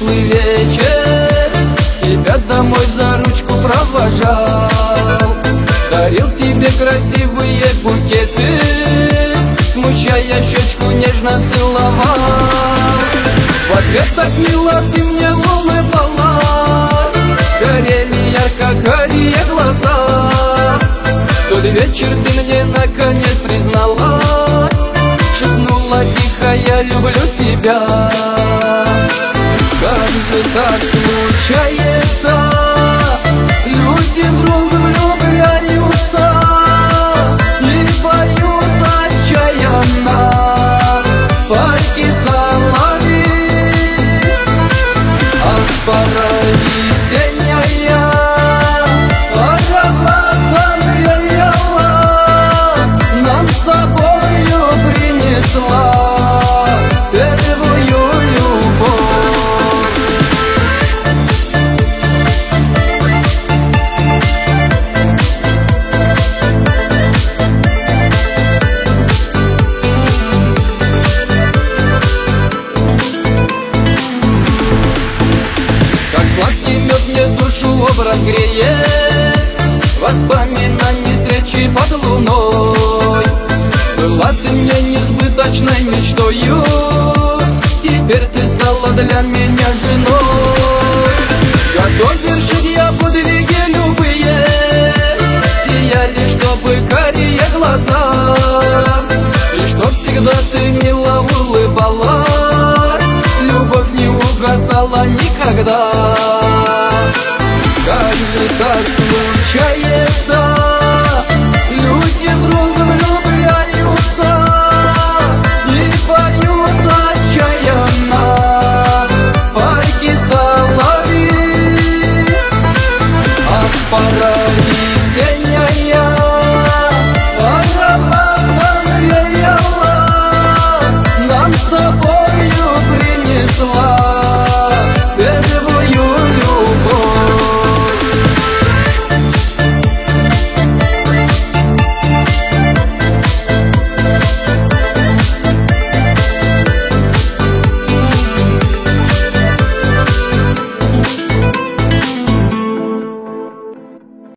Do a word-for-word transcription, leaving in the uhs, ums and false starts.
теплый вечер тебя домой за ручку провожал, дарил тебе красивые букеты, смущая щечку нежно целовал. В ответ так мило ты мне улыбалась, горели ярко карие глаза. В тот вечер ты мне наконец призналась, шепнула тихо: я люблю тебя. Как же так случается, люди вдруг влюбляются и поют отчаянно пайки соловей. Ах, пора весенняя, ароматная ява нам с тобою принесла первую любовь. Как сладкий мед мне душу образ греет, воспоминания встречи под луной. Была ты мне несбыточной мечтою, теперь ты стала для меня женой. Готов вершить я подвиги любые, сияли, чтобы карие глаза, и чтоб всегда ты мило улыбалась, любовь не угасала никогда. Как же так случается,